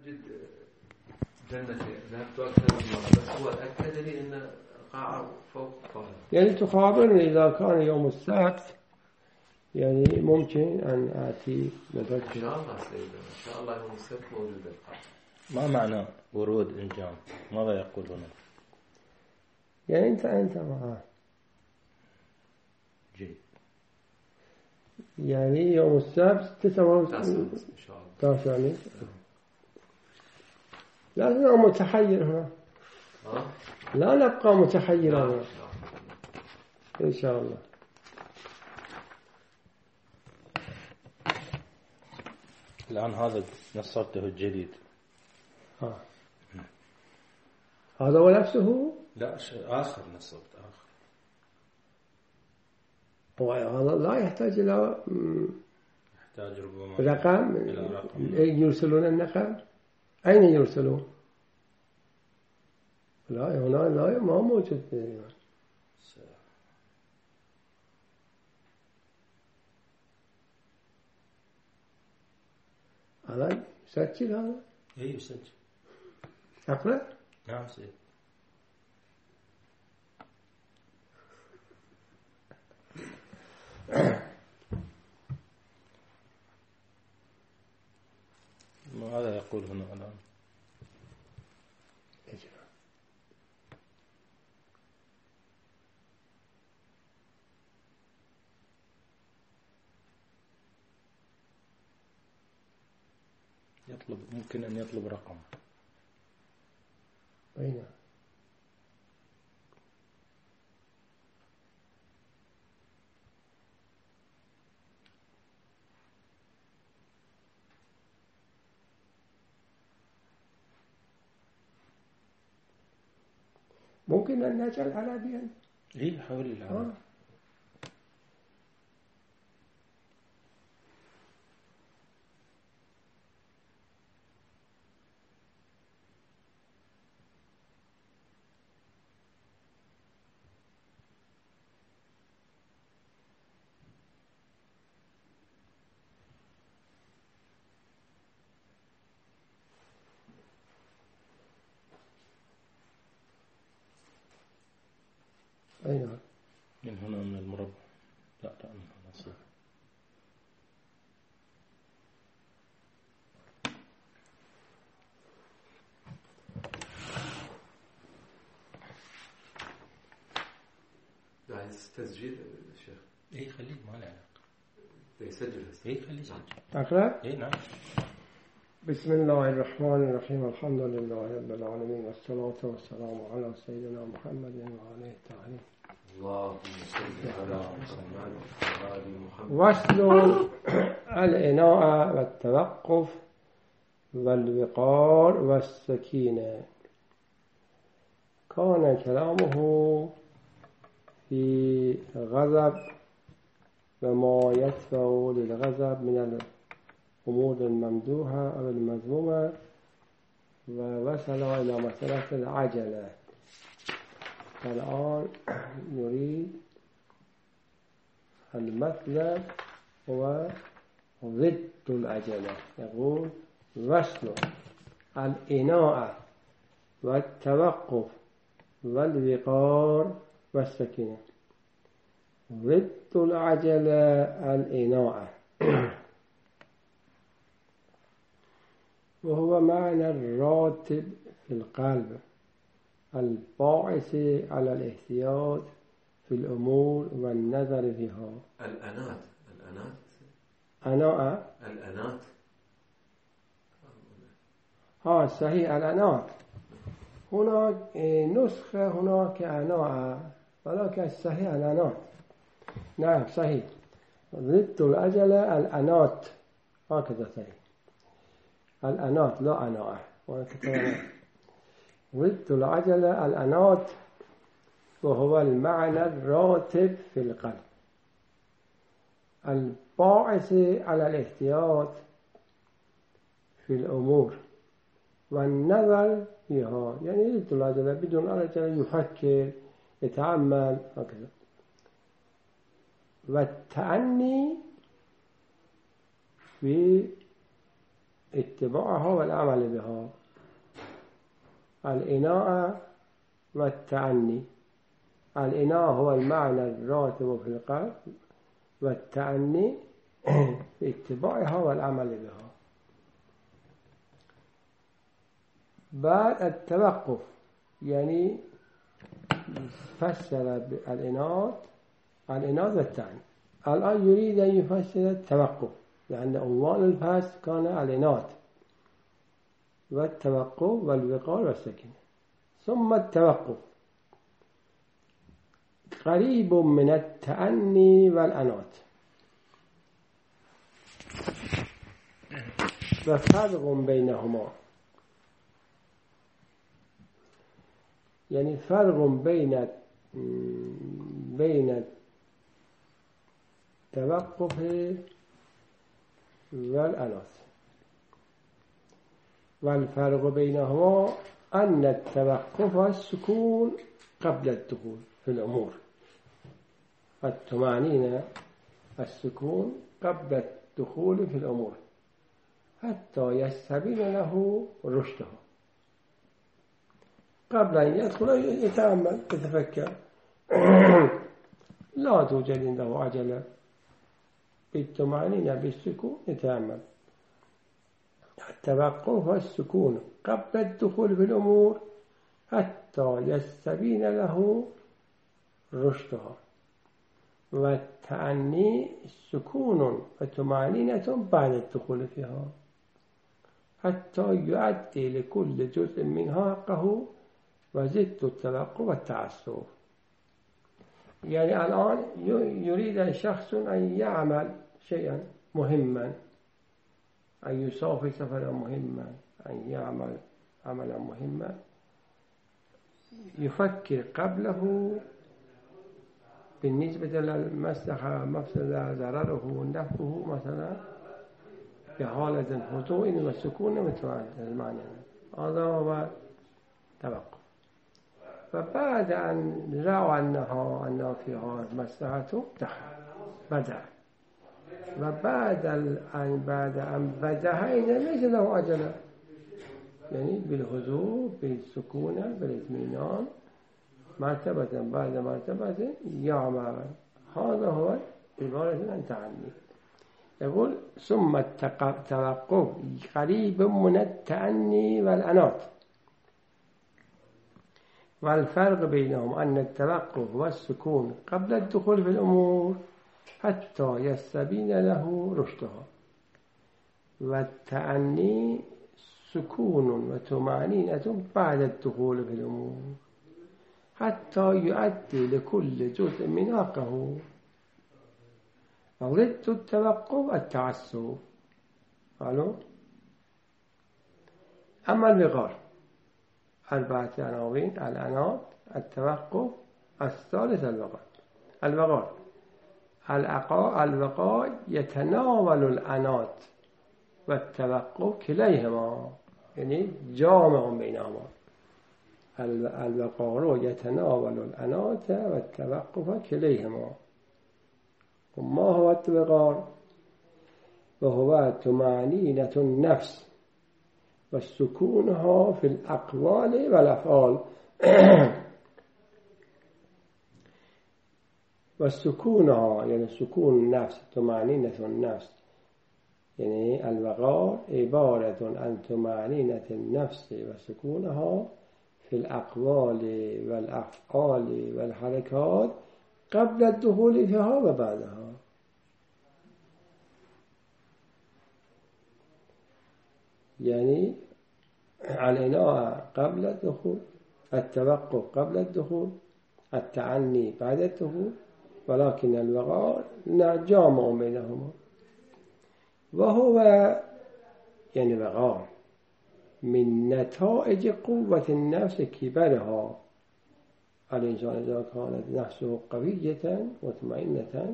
جد جنتي ذهبت أكثر من مرة بس هو أكد لي أن قاعة فوق قاعة. يعني تخابرني إذا كان يوم السبت يعني ممكن أن آتي إن شاء الله سيدنا إن شاء الله يوم السبت موجود القاعة. ما معنى ورود إنجام؟ ماذا يقول هنا؟ يعني أنت معه جيد. يعني يوم السبت 9 إن شاء الله. يعني لا متحير هنا. لا نبقى متحيرا هنا إن شاء الله. الآن هذا نصبته الجديد. هذا هو نفسه؟ لا شيء آخر نصبت آخر. هو هذا لا يحتاج إلى يحتاج ربما رقم. إلى رقم. يرسلون النقل أين يرسلون؟ لا هنا لا ما موجود. هذا يسجل هذا؟ إيه يسجل. أقرأ؟ نعم سيد. ماذا يقول هنا الآن؟ ممكن أن يطلب رقم. أين؟ ممكن أن نجعل عربيا؟ إيه حول العربي. أين؟ من هنا من المربع. لا من هنا صفر. عايز تسجيل الشيخ؟ إيه خليه ما له علاقة. يسجل. إيه خليه يسجل. أقرأ؟ إيه نعم. بسم الله الرحمن الرحيم. الحمد لله رب العالمين والصلاة والسلام على سيدنا محمد وعلى آله. اللهم صل على محمد. وصل الإناء والتوقف والوقار والسكينة. كان كلامه في غضب وما يدفع للغضب من الأمور الممدوحة أو المذمومة، ووصل إلى مسألة العجلة. الآن نريد المطلب هو ضد العجلة. يقول وصل الإناءة والتوقف والوقار والسكينة. ضد العجلة الإناءة وهو معنى الراتب في القلب الباعث على الاحتياط في الأمور والنظر فيها. الأنات صحيح الأنات. هناك نسخة هناك أناء ولكن صحيح الأنات. نعم صحيح. ضد العجلة الأنات هكذا صحيح. الأنات لا أناء ضد العجلة الأنات وهو المعنى الراتب في القلب الباعث على الاحتياط في الأمور والنظر فيها. يعني ضد العجلة بدون عجلة يفكر يتعمل هكذا. والتأني في اتباعها والعمل بها. الإناءة والتعني. الإناءة هو المعنى الراتب في القلب، والتعني في اتباعها والعمل بها. بعد التوقف، يعني فسر الإناء والتعني. الآن يريد أن يفسر التوقف، لأن عنوان الفصل كان الإناء والتوقف والوقار والسكينة. ثم التوقف قريب من التأني والأنات، وفرق بينهما، يعني فرق بين التوقف والأنات. والفرق بينهما أن التوقف السكون قبل الدخول في الأمور، الطمأنينة السكون قبل الدخول في الأمور حتى يستبين له رشده. قبل أن يدخل يتأمل يتفكر، لا توجد عنده عجلة، بالطمأنينة بالسكون يتأمل. التوقف والسكون قبل الدخول في الأمور حتى يستبين له رشدها. والتأني سكون وطمأنينة بعد الدخول فيها حتى يؤدي لكل جزء منها حقه، وزد التوقف والتعسف. يعني الآن يريد الشخص أن يعمل شيئا مهما، أن يسافر سفرا مهما، أن يعمل عملا مهما، يفكر قبله بالنسبة للمصلحة مفسدة ضرره نفعه مثلا بحالة هدوء وسكون وطمأنينة. هذا هو توقف. فبعد أن رأى أنها فيها مصلحة بدأ. وبعد أن بدأ ليس له عجلة، يعني بالهدوء بالسكونة بالاطمئنان مرتبة بعد مرتبة يعمل. هذا هو عبارة عن تعني. يقول ثم التوقف قريب من التأني والأنات. والفرق بينهم أن التوقف والسكون قبل الدخول في الأمور حتى يستبين له رشدها، والتأني سكون وطمأنينة بعد الدخول في الأمور حتى يؤدي لكل جزء من حقه. وضد التوقف التعسف. قالوا أما الوقار 4 عناوين: الأنات، التوقف، الثالث الوقار. الوقار يتناول الأنات والتوقف كليهما، يعني جامع بينهما. الوقار يتناول الأنات والتوقف كليهما. وما هو الوقار؟ وهو طمأنينة النفس وسكونها في الأقوال والأفعال. وسكونها يعني سكون النفس، طمأنينة النفس، يعني الوقار عبارة عن طمأنينة النفس وسكونها في الأقوال والأفعال والحركات قبل الدخول فيها وبعدها. يعني الإناءة قبل الدخول، التوقف قبل الدخول، التعني بعد الدخول، ولكن الوقار جامع بينهما. وهو يعني وقار من نتائج قوة النفس كبرها. الإنسان إذا كانت نفسه قوية مطمئنة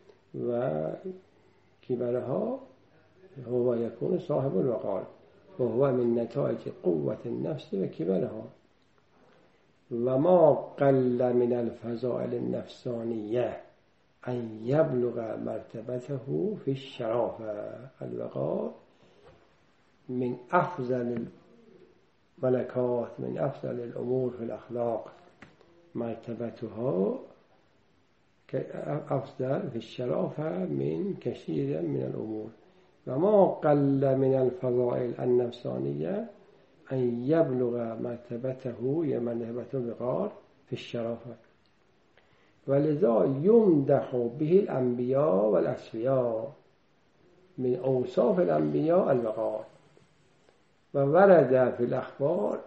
وكبرها هو يكون صاحب الوقار، وهو من نتائج قوة النفس وكبرها. وما قل من الفضائل النفسانية أن يبلغ مرتبته في الشرافة. الوقار من أفضل الملكات، من أفضل الأمور في الأخلاق مرتبتها أفضل في الشرافة من كثير من الأمور. وما قل من الفضائل النفسانية أن يبلغ مرتبته مرتبة الوقار في الشرافة، ولذا يمدح به الأنبياء والأصفياء. من أوصاف الأنبياء الوقار. وورد في الأخبار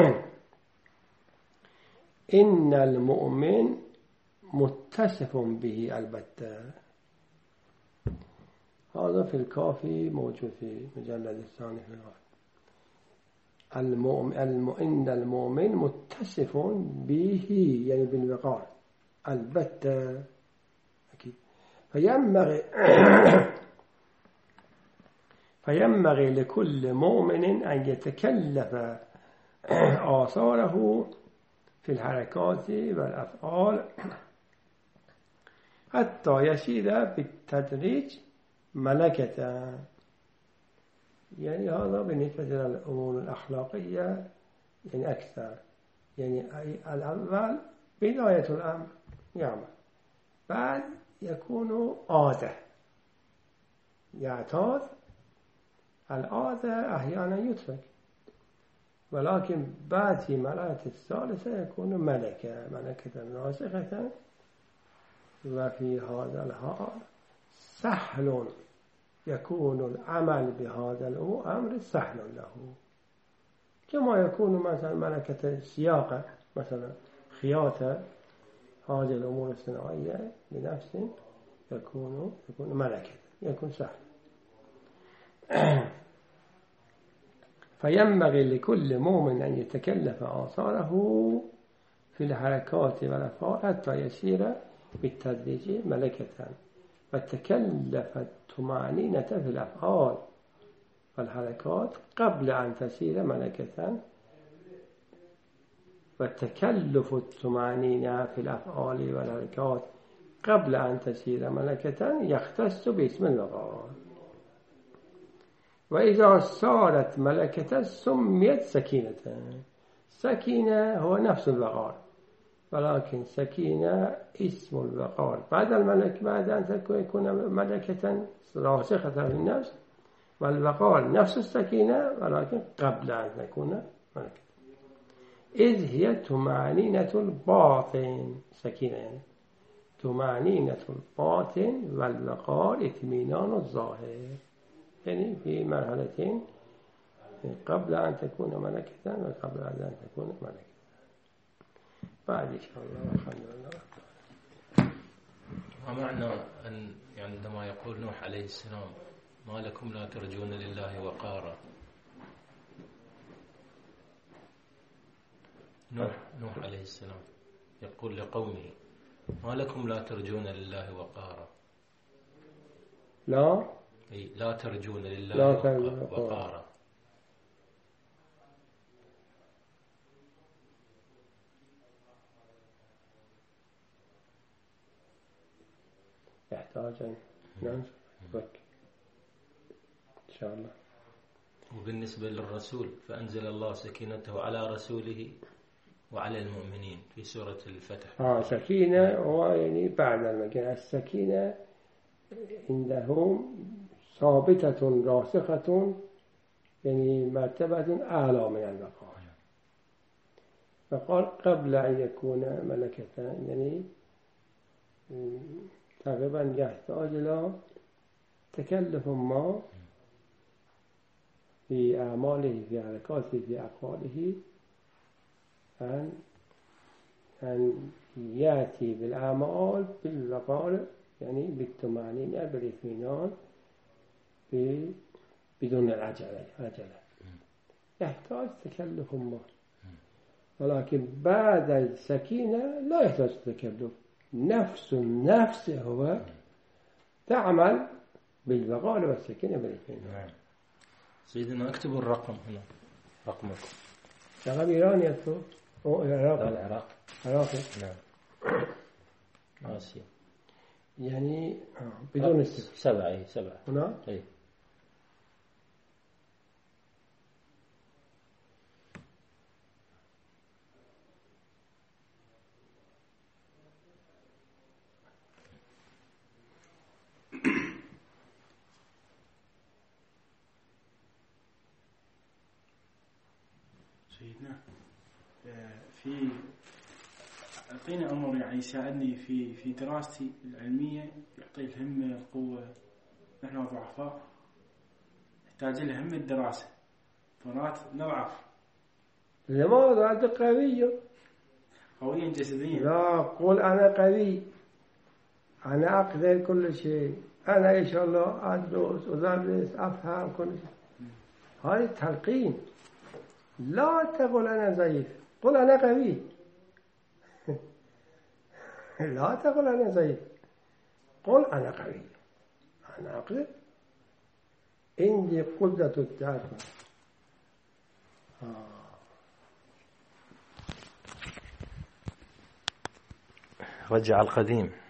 إن المؤمن متصف به البتة. هذا في الكافي موجود في مجلد الثاني في إن المؤمن متصف به يعني بالوقار البتة أكيد. فينبغي لكل مؤمن أن يتكلف آثاره في الحركات والأفعال حتى يصير بالتدريج ملكة. يعني هذا بالنسبة للأمور الأخلاقية يعني أكثر. يعني الأول بداية الأمر يعمل، بعد يكون عادة، يعتاد. العادة أحيانا يترك، ولكن بعد في مرحلة الثالثة يكون ملكة راسخة. وفي هذا الحال سهل يكون العمل بهذا الأمر سهل له، كما يكون مثلا ملكة السياقة، مثلا خياطة، هذه الأمور الصناعية بنفس يكون ملكة، يكون سهل. فينبغي لكل مؤمن أن يتكلف آثاره في الحركات والأفعال حتى يصير بالتدريج ملكة. وتكلف الطمأنينة في الأفعال والحركات قبل أن تصير ملكة. وتكلف الطمأنينة في الأفعال والحركات قبل أن تصير ملكة يختص باسم الوقار. وإذا صارت ملكة سميت سكينة. سكينة هو نفس الوقار، ولكن سكينة اسم الوقار بعد الملك، بعد أن تكون ملكة راسخة في النفس. والوقار نفس السكينة ولكن قبل أن تكون ملكة، إذ هي طمأنينة الباطن. سكينة يعني طمأنينة الباطن، والوقار اطمئنان الظاهر. يعني في مرحلتين، قبل أن تكون ملكة وقبل أن تكون ملكة. بعد إن شاء الله الحمد لله. ما معنى أن يعني عندما يقول نوح عليه السلام ما لكم لا ترجون لله وقارا؟ نوح عليه السلام يقول لقومه ما لكم لا ترجون لله وقارا. لا ترجون لله وقارا. يحتاج أن ننظر إن شاء الله. وبالنسبة للرسول فأنزل الله سكينته على رسوله وعلى المؤمنين في سورة الفتح. سكينة هو يعني بعد المكان. السكينة عندهم ثابتة راسخة، يعني مرتبة أعلى من الوقار. وقال قبل أن يكون ملكة، يعني تقريبا يحتاج إلى تكلف ما في أعماله، في حركاته، في أفعاله، أن يأتي بالأعمال بالوقار، يعني بالطمأنينة، بالاطمئنان، بدون العجلة. يحتاج تكلف ما، ولكن بعد السكينة لا يحتاج تكلف. نفس هو تعمل بالوقار والسكينة بالاطمئنان. سيدنا اكتبوا الرقم هنا، رقمكم. رقم إيراني أكتب أو العراق. عراقي. نعم. آسيا. يعني بدون السبعة. 7 هنا. هنا. سيدنا في أعطيني أمر يعني يساعدني في دراستي العلمية، يعطي الهمة القوة. نحن ضعفاء نحتاج الهم الدراسة، فرات نضعف. لماذا أنت قوي؟ قويا جسديا. لا، قل أنا قوي، أنا أقدر كل شيء، أنا إن شاء الله أدرس أدرس أفهم كل شيء. هذا تلقين. لا تقول أنا ضعيف، قل أنا قوي. لا تقول أنا ضعيف، قل أنا قوي، أنا أقدر، عندي قدرة الدافع. رجع القديم.